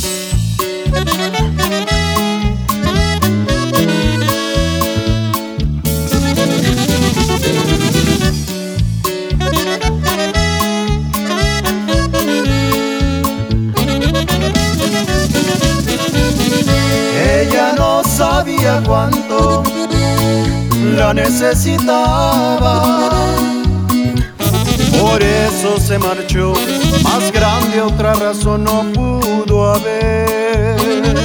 Ella no sabía cuánto la necesitaba, por eso se marchó. Más grande otra razón no pudo haber.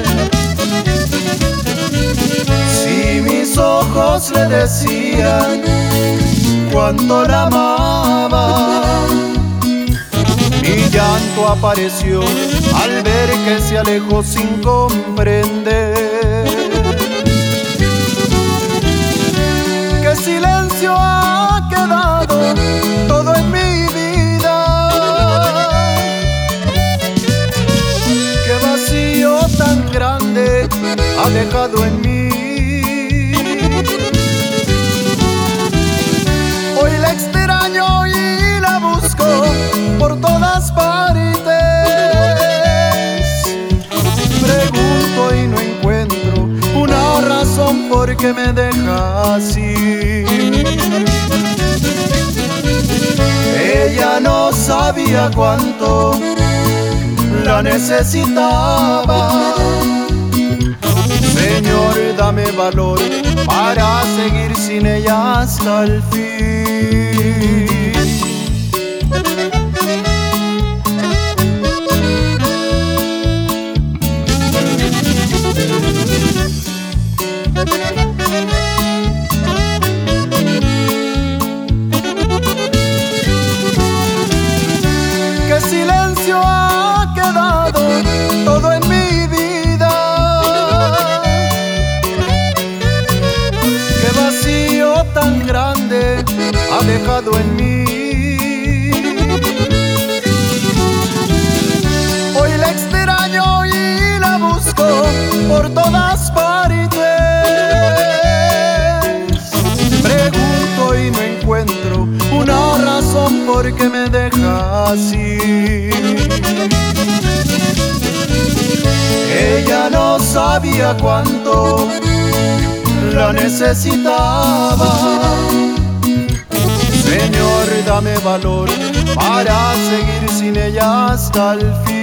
Si mis ojos le decían cuánto la amaba, mi llanto apareció al ver que se alejó sin comprender. Qué silencio ha quedado todo en mi vida, qué vacío tan grande ha dejado en mí. Hoy la extraño y la busco por todas partes. Pregunto y no encuentro una razón por qué me deja así. Ella no sabía cuánto la necesitaba. Señor, dame valor para seguir sin ella hasta el fin. Qué silencio ha quedado todo en mi vida, qué vacío tan grande ha dejado en mí. Hoy la extraño y la busco por todas partes. Pregunto y no encuentro una razón por qué me deja así. Ella no sabía cuánto la necesitaba. Señor, dame valor para seguir sin ella hasta el fin.